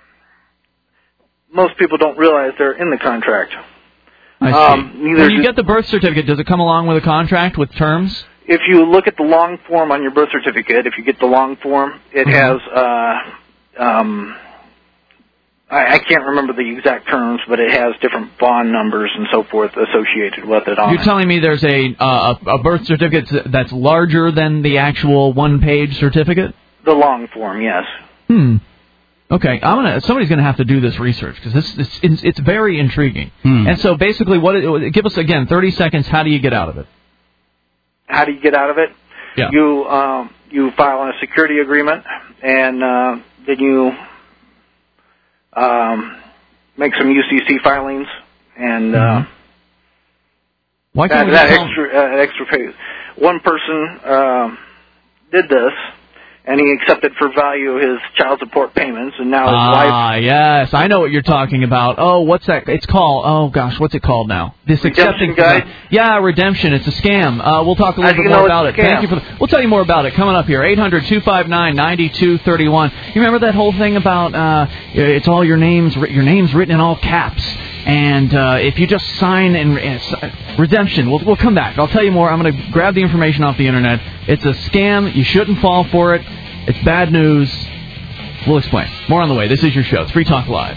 most people don't realize they're in the contract. I see. Um, neither when you do- get the birth certificate, does it come along with a contract with terms? If you look at the long form on your birth certificate, if you get the long form, it Mm-hmm. has, uh, um, I, I can't remember the exact terms, but it has different bond numbers and so forth associated with it on You're it. telling me there's a, uh, a a birth certificate that's larger than the actual one-page certificate? The long form, yes. Hmm. Okay, I'm gonna. Somebody's gonna have to do this research because this, this it's, it's very intriguing. Hmm. And so basically, what it, give us again thirty seconds. How do you get out of it? How do you get out of it? Yeah. You um, you file a security agreement, and uh, then you um, make some U C C filings, and uh, Why that, can't we that just tell- extra uh, extra pay. One person um did this, and he accepted for value his child support payments, and now his wife. Ah, yes, I know what you're talking about. Oh, what's that? It's called. Oh gosh, what's it called now? This Redemption accepting Guide? Yeah, redemption. It's a scam. Uh, we'll talk a How little do bit you more know about it's it. a scam? Thank you for. The, we'll tell you more about it coming up here. eight hundred two five nine nine two three one. You remember that whole thing about uh, it's all your names, your names written in all caps. And uh, if you just sign and uh, redemption, we'll, we'll come back. I'll tell you more. I'm going to grab the information off the internet. It's a scam. You shouldn't fall for it. It's bad news. We'll explain. More on the way. This is your show. It's Free Talk Live.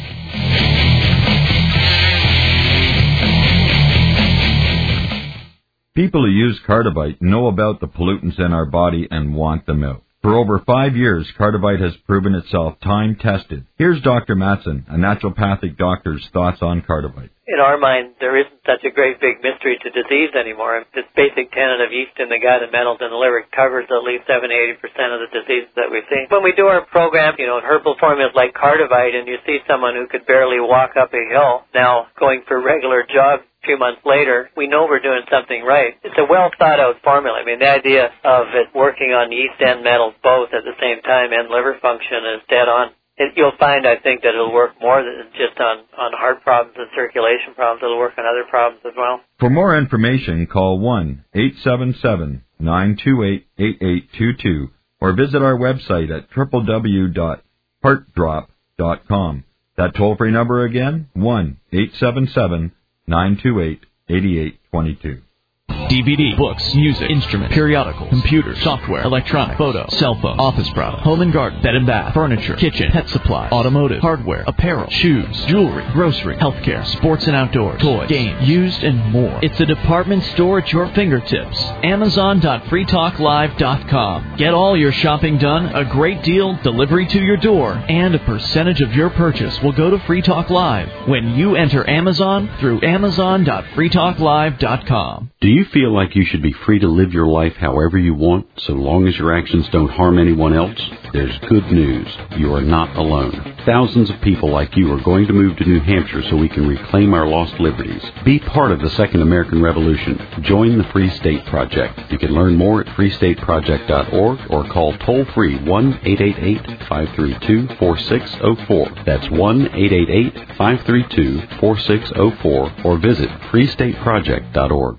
People who use Cardivite know about the pollutants in our body and want them out. For over five years, Cardivite has proven itself time-tested. Here's Doctor Matson, a naturopathic doctor's thoughts on Cardivite. In our mind, there isn't such a great big mystery to disease anymore. This basic tenet of yeast in the gut and metals in the liver covers at least seventy to eighty percent of the diseases that we see. When we do our program, you know, herbal formulas like Cardivite, and you see someone who could barely walk up a hill now going for a regular jog a few months later, we know we're doing something right. It's a well-thought-out formula. I mean, the idea of it working on yeast and metals both at the same time and liver function is dead on. It, you'll find, I think, that it'll work more than just on, on heart problems and circulation problems. It'll work on other problems as well. For more information, call one eight seven seven nine two eight eight eight two two or visit our website at w w w dot heart drop dot com. That toll-free number again, one eight seven seven nine two eight eight eight two two. D V D, books, music, instrument, periodical, computer, software, electronic, photo, cell phone, office product, home and garden, bed and bath, furniture, kitchen, pet supply, automotive, hardware, apparel, shoes, jewelry, grocery, healthcare, sports and outdoors, toys, games, used, and more. It's a department store at your fingertips. Amazon dot free talk live dot com. Get all your shopping done, a great deal, delivery to your door, and a percentage of your purchase will go to Free Talk Live when you enter Amazon through Amazon dot free talk live dot com. Do you feel like you should be free to live your life however you want, so long as your actions don't harm anyone else? There's good news. You are not alone. Thousands of people like you are going to move to New Hampshire so we can reclaim our lost liberties. Be part of the Second American Revolution. Join the Free State Project. You can learn more at free state project dot org or call toll-free one eight eight eight five three two four six zero four. That's one eight eight eight five three two four six zero four or visit free state project dot org.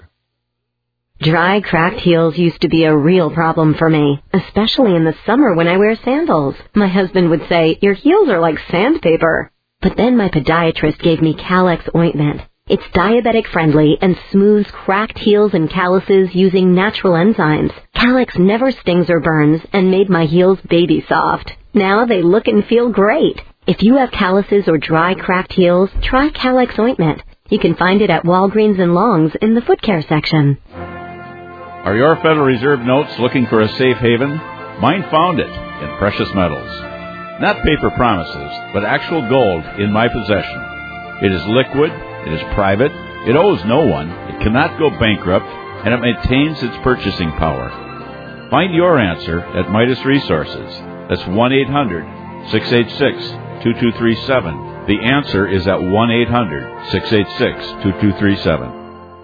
Dry, cracked heels used to be a real problem for me, especially in the summer when I wear sandals. My husband would say, "Your heels are like sandpaper." But then my podiatrist gave me Calex ointment. It's diabetic friendly and smooths cracked heels and calluses using natural enzymes. Calyx never stings or burns and made my heels baby soft. Now they look and feel great. If you have calluses or dry, cracked heels, try Calyx ointment. You can find it at Walgreens and Long's in the foot care section. Are your Federal Reserve notes looking for a safe haven? Mine found it in precious metals. Not paper promises, but actual gold in my possession. It is liquid, it is private, it owes no one, it cannot go bankrupt, and it maintains its purchasing power. Find your answer at Midas Resources. That's one eight hundred, six eight six, two two three seven. The answer is at one eight hundred, six eight six, two two three seven.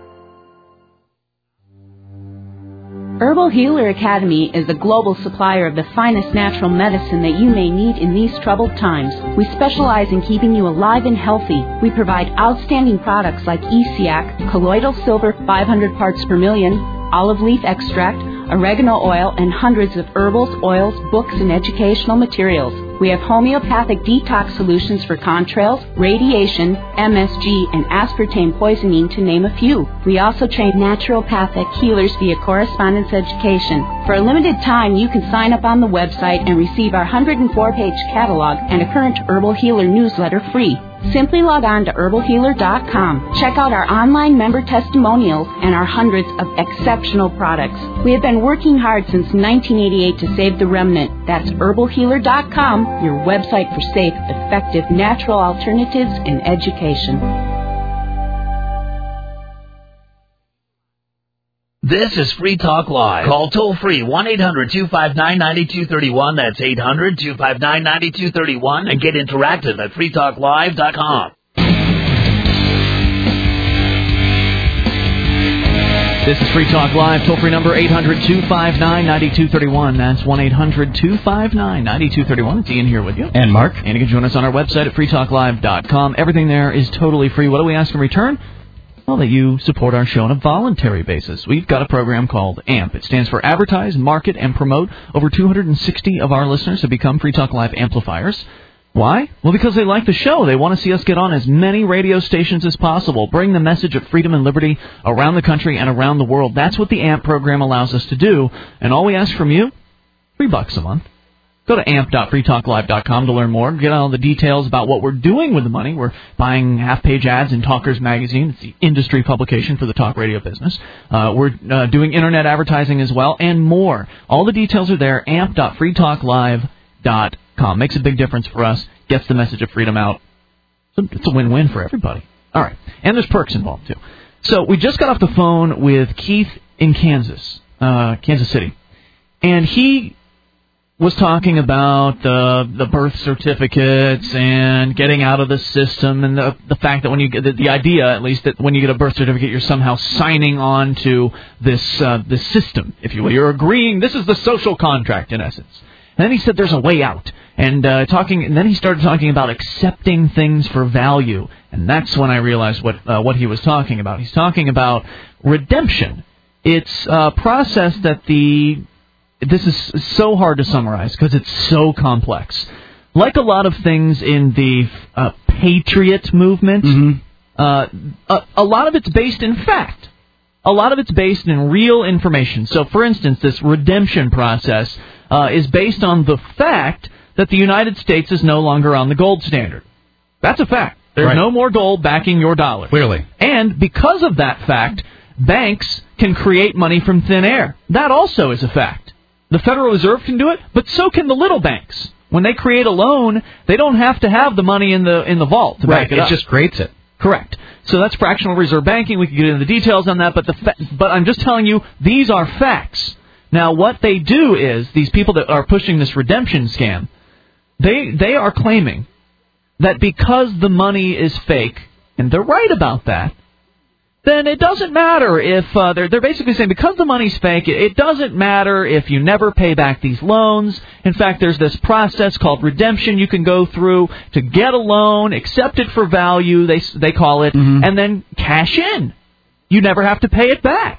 Herbal Healer Academy is a global supplier of the finest natural medicine that you may need in these troubled times. We specialize in keeping you alive and healthy. We provide outstanding products like E C A C, colloidal silver five hundred parts per million, olive leaf extract, oregano oil, and hundreds of herbals, oils, books, and educational materials. We have homeopathic detox solutions for contrails, radiation, M S G, and aspartame poisoning, to name a few. We also train naturopathic healers via correspondence education. For a limited time, you can sign up on the website and receive our one hundred four page catalog and a current Herbal Healer newsletter free. Simply log on to herbal healer dot com. Check out our online member testimonials and our hundreds of exceptional products. We have been working hard since nineteen eighty-eight to save the remnant. That's herbal healer dot com, your website for safe, effective, natural alternatives in education. This is Free Talk Live. Call toll-free one eight hundred, two five nine, nine two three one. That's eight hundred, two five nine, nine two three one. And get interactive at free talk live dot com. This is Free Talk Live. Toll-free number eight hundred, two five nine, nine two three one. That's one eight hundred, two five nine, nine two three one. It's Ian here with you. And Mark. And you can join us on our website at free talk live dot com. Everything there is totally free. What do we ask in return? Well, that you support our show on a voluntary basis. We've got a program called A M P. It stands for Advertise, Market, and Promote. Over two hundred sixty of our listeners have become Free Talk Live amplifiers. Why? Well, because they like the show. They want to see us get on as many radio stations as possible, bring the message of freedom and liberty around the country and around the world. That's what the A M P program allows us to do. And all we ask from you, three bucks a month. Go to amp dot free talk live dot com to learn more. Get all the details about what we're doing with the money. We're buying half-page ads in Talkers Magazine. It's the industry publication for the talk radio business. Uh, we're uh, doing Internet advertising as well, and more. All the details are there, amp dot free talk live dot com. Makes a big difference for us. Gets the message of freedom out. It's a win-win for everybody. All right. And there's perks involved, too. So we just got off the phone with Keith in Kansas, uh, Kansas City. And he was talking about the the birth certificates and getting out of the system, and the the fact that when you get the, the idea, at least, that when you get a birth certificate, you're somehow signing on to this uh, this system, if you will. You're agreeing. This is the social contract, in essence. And then he said there's a way out, and uh, talking. And then he started talking about accepting things for value, and that's when I realized what uh, what he was talking about. He's talking about redemption. It's a process that the This is so hard to summarize because it's so complex. Like a lot of things in the uh, patriot movement, mm-hmm. uh, a, a lot of it's based in fact. A lot of it's based in real information. So, for instance, this redemption process uh, is based on the fact that the United States is no longer on the gold standard. That's a fact. There's right. no more gold backing your dollar. Clearly. And because of that fact, banks can create money from thin air. That also is a fact. The Federal Reserve can do it, but so can the little banks. When they create a loan, they don't have to have the money in the in the vault to right, back it, it up. It just creates it. Correct. So that's fractional reserve banking. We can get into the details on that, but the fa- but I'm just telling you, these are facts. Now, what they do is, these people that are pushing this redemption scam, they they are claiming that because the money is fake, and they're right about that, then it doesn't matter if, uh, they're, they're basically saying because the money's fake, it, it doesn't matter if you never pay back these loans. In fact, there's this process called redemption you can go through to get a loan, accept it for value, they they call it, mm-hmm. and then cash in. You never have to pay it back.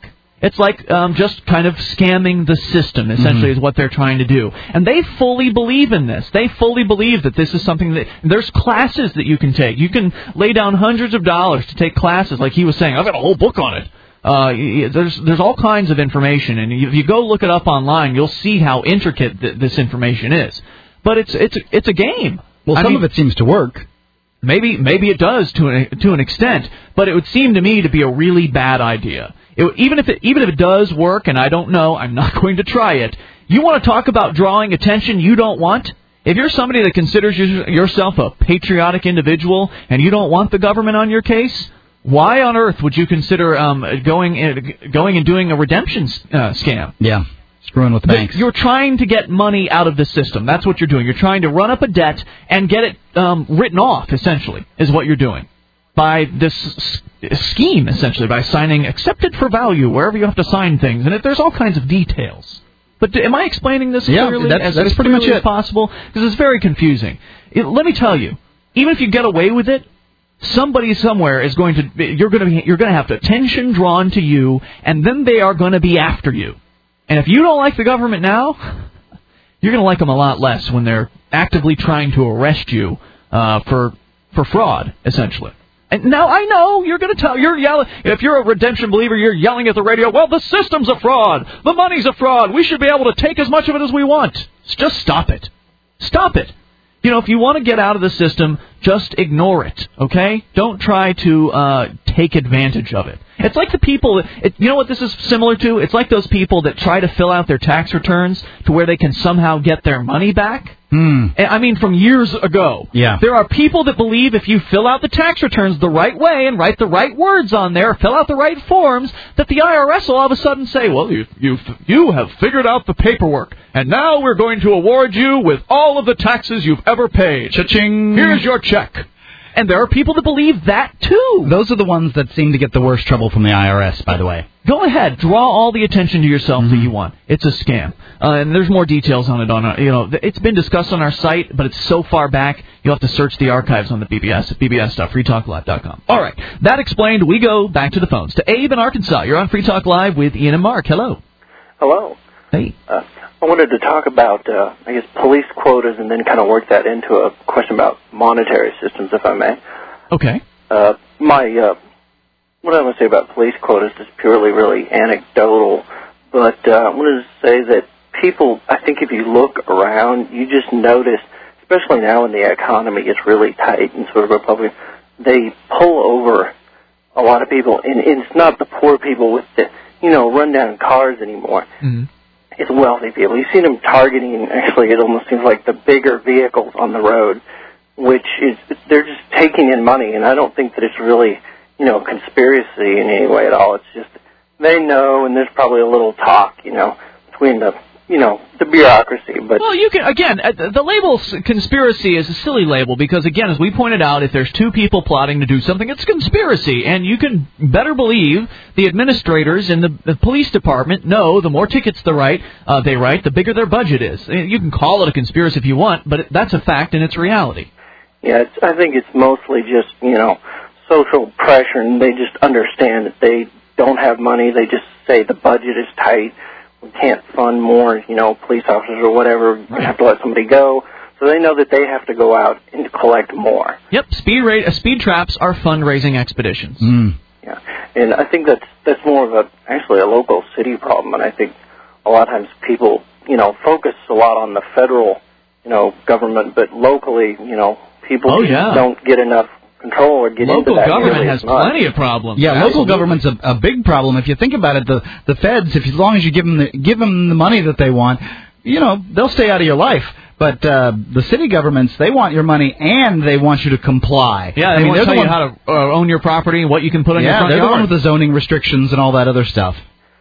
It's like um, just kind of scamming the system, essentially, mm-hmm. is what they're trying to do. And they fully believe in this. They fully believe that this is something that... There's classes that you can take. You can lay down hundreds of dollars to take classes, like he was saying. I've got a whole book on it. Uh, there's there's all kinds of information, and if you go look it up online, you'll see how intricate th- this information is. But it's it's it's a game. Well, I some mean, of it seems to work. Maybe maybe it does to an to an extent, but it would seem to me to be a really bad idea. It, even if it even if it does work, and I don't know, I'm not going to try it. You want to talk about drawing attention you don't want? If you're somebody that considers yourself a patriotic individual and you don't want the government on your case, why on earth would you consider um, going and, going and doing a redemption uh, scam? Yeah, screwing with the banks. You're trying to get money out of the system. That's what you're doing. You're trying to run up a debt and get it um, written off, essentially, is what you're doing. By this s- scheme, essentially, by signing accepted for value wherever you have to sign things. And it, there's all kinds of details. But am I explaining this yeah, clearly that's, as, that's as pretty clearly much it. as possible? Because it's very confusing. It, let me tell you, even if you get away with it, somebody somewhere is going to you're going to be, you're going to have attention drawn to you, and then they are going to be after you. And if you don't like the government now, you're going to like them a lot less when they're actively trying to arrest you uh, for for fraud, essentially. And now I know you're going to tell you're yelling. If you're a redemption believer, you're yelling at the radio. Well, the system's a fraud. The money's a fraud. We should be able to take as much of it as we want. Just stop it. Stop it. You know, if you want to get out of the system, just ignore it, okay? Don't try to uh, take advantage of it. It's like the people, it, you know what this is similar to? It's like those people that try to fill out their tax returns to where they can somehow get their money back. Hmm. I mean, from years ago. Yeah. There are people that believe if you fill out the tax returns the right way and write the right words on there, fill out the right forms, that the I R S will all of a sudden say, well, you you you have figured out the paperwork, and now we're going to award you with all of the taxes you've ever paid. Cha-ching. Here's your check. And there are people that believe that, too. Those are the ones that seem to get the worst trouble from the I R S, by the way. Go ahead. Draw all the attention to yourself mm-hmm. that you want. It's a scam. Uh, and there's more details on it. On our, you know, it's been discussed on our site, but it's so far back, you'll have to search the archives on the B B S at b b s dot free talk live dot com. All right. That explained, we go back to the phones. To Abe in Arkansas. You're on Free Talk Live with Ian and Mark. Hello. Hello. Hey. Uh, I wanted to talk about, uh, I guess, police quotas and then kind of work that into a question about monetary systems, if I may. Okay. Uh, my, uh, what I want to say about police quotas is purely really anecdotal, but uh, I wanted to say that people, I think if you look around, you just notice, especially now when the economy is really tight and sort of Republican, they pull over a lot of people, and, and it's not the poor people with the, you know, rundown cars anymore. Mm-hmm. It's wealthy people. You see them targeting, actually, it almost seems like the bigger vehicles on the road, which is, they're just taking in money, and I don't think that it's really, you know, conspiracy in any way at all. It's just, they know, and there's probably a little talk, you know, between the, you know, the bureaucracy, but... Well, you can, again, the label conspiracy is a silly label, because, again, as we pointed out, if there's two people plotting to do something, it's conspiracy, and you can better believe the administrators in the, the police department know the more tickets they write, uh, they write, the bigger their budget is. You can call it a conspiracy if you want, but that's a fact and it's reality. Yeah, it's, I think it's mostly just, you know, social pressure, and they just understand that they don't have money. They just say the budget is tight. We can't fund more, you know, police officers or whatever. We have to let somebody go. So they know that they have to go out and collect more. Yep, speed rate, uh, speed traps are fundraising expeditions. Mm. Yeah, and I think that's that's more of a actually a local city problem, and I think a lot of times people, you know, focus a lot on the federal, you know, government, but locally, you know, people oh, yeah. don't get enough control or get local into that. Government really has much. plenty of problems. Yeah, Absolutely. Local government's a, a big problem. If you think about it, the the feds, if as long as you give them the, give them the money that they want, you know, they'll stay out of your life. But uh, the city governments, they want your money and they want you to comply. Yeah, they I mean, want to tell the you one, how to uh, own your property and what you can put on yeah, your front they're yard. the one with the zoning restrictions and all that other stuff.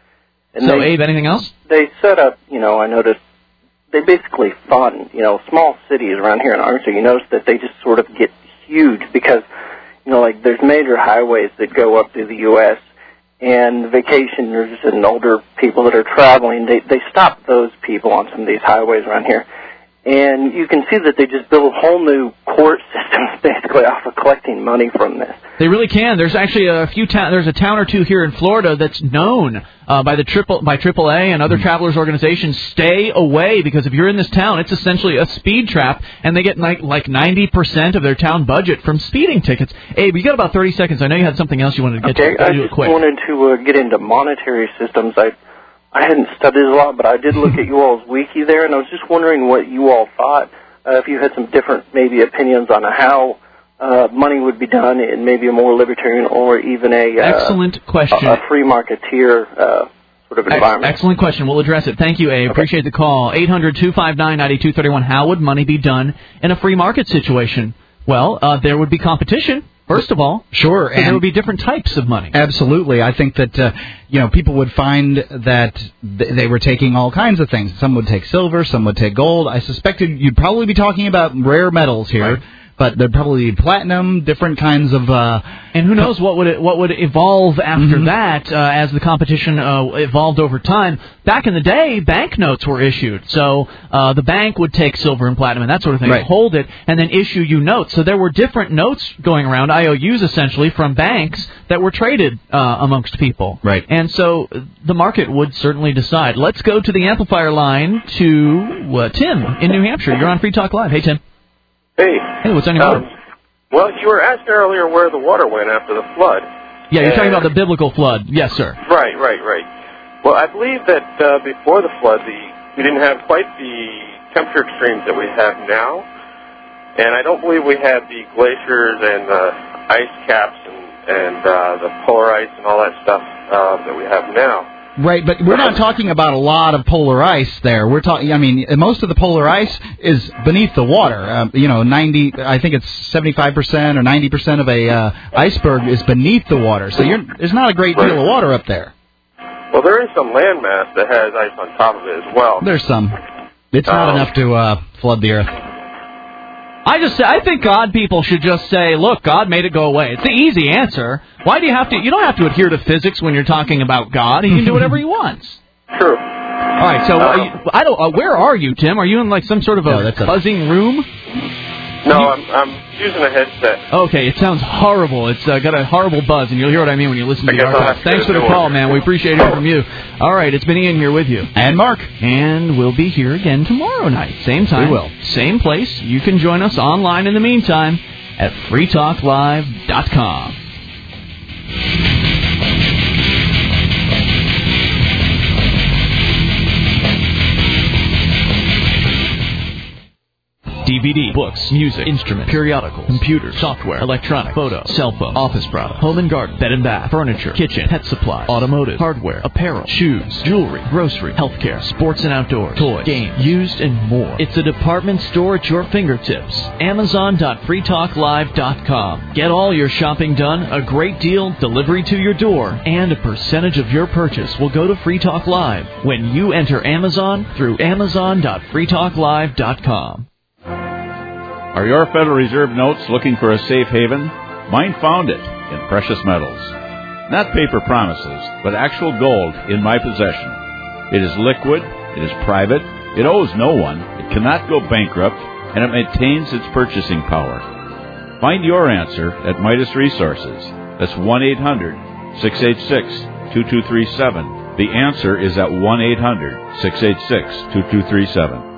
And so, they, Abe, anything else? They set up, you know, I noticed, they basically fund, you know, small cities around here in Arkansas. You notice that they just sort of get huge because, you know, like there's major highways that go up through the U S and vacationers and older people that are traveling, they, they stop those people on some of these highways around here. And you can see that they just build whole new court systems basically off of collecting money from this. They really can. There's actually a few ta- there's a town or two here in Florida that's known uh, by the triple by triple A and other mm-hmm. travelers organizations. Stay away, because if you're in this town, it's essentially a speed trap, and they get like like ninety percent of their town budget from speeding tickets. Abe, you got about thirty seconds. I know you had something else you wanted to get okay, to. I do just it quick. wanted to uh, get into monetary systems. I I hadn't studied a lot, but I did look at you all's wiki there, and I was just wondering what you all thought. Uh, if you had some different maybe opinions on how uh, money would be done in maybe a more libertarian or even a uh, excellent question, a, a free marketeer uh, sort of environment. Ex- excellent question. We'll address it. Thank you, Abe. Okay. Appreciate the call. eight hundred two five nine nine two three one. How would money be done in a free market situation? Well, uh, there would be competition. First of all, sure, so and there would be different types of money. Absolutely, I think that uh, you know people would find that th- they were taking all kinds of things. Some would take silver, some would take gold. I suspected you'd probably be talking about rare metals here, right. But there'd probably be platinum, different kinds of. Uh, and who knows what would it, what would evolve after mm-hmm. that uh, as the competition uh, evolved over time. Back in the day, banknotes were issued, so uh, the bank would take silver and platinum and that sort of thing, right. hold it, and then issue you notes. So there were different notes going around, I O Us essentially, from banks that were traded uh, amongst people. Right. And so the market would certainly decide. Let's go to the amplifier line to uh, Tim in New Hampshire. You're on Free Talk Live. Hey, Tim. Hey. Hey, what's on your um, mind? Well, you were asking earlier where the water went after the flood. Yeah, you're talking about the biblical flood. Yes, sir. Right, right, right. Well, I believe that uh, before the flood, the we didn't have quite the temperature extremes that we have now, and I don't believe we had the glaciers and the ice caps and, and uh, the polar ice and all that stuff uh, that we have now. Right, but we're not talking about a lot of polar ice there. We're talking, I mean, most of the polar ice is beneath the water. Um, you know, ninety, I think it's seventy-five percent or ninety percent of a uh, iceberg is beneath the water. So you're, there's not a great deal of water up there. Well, there is some landmass that has ice on top of it as well. There's some. It's not um, enough to uh, flood the earth. I just say, I think God people should just say, look, God made it go away. It's the easy answer. Why do you have to? You don't have to adhere to physics when you're talking about God. He can do whatever he wants. True. All right. So uh, you, I don't. Uh, where are you, Tim? Are you in like some sort of a no, buzzing a... room? No, I'm, I'm using a headset. Okay, it sounds horrible. It's uh, got a horrible buzz, and you'll hear what I mean when you listen to the archives. Thanks for the call, man. We appreciate hearing from you. All right, it's been Ian here with you. And Mark. And we'll be here again tomorrow night. Same time. We will. Same place. You can join us online in the meantime at free talk live dot com. D V D, books, music, instrument, periodical, computer, software, electronic, photo, cell phone, office product, home and garden, bed and bath, furniture, kitchen, pet supply, automotive, hardware, apparel, shoes, jewelry, grocery, healthcare, sports and outdoors, toys, games, used, and more. It's a department store at your fingertips. Amazon dot free talk live dot com. Get all your shopping done, a great deal, delivery to your door, and a percentage of your purchase will go to Free Talk Live when you enter Amazon through Amazon dot free talk live dot com. Are your Federal Reserve notes looking for a safe haven? Mine found it in precious metals. Not paper promises, but actual gold in my possession. It is liquid, it is private, it owes no one, it cannot go bankrupt, and it maintains its purchasing power. Find your answer at Midas Resources. That's one eight hundred six eight six two two three seven. The answer is at one eight hundred six eight six two two three seven.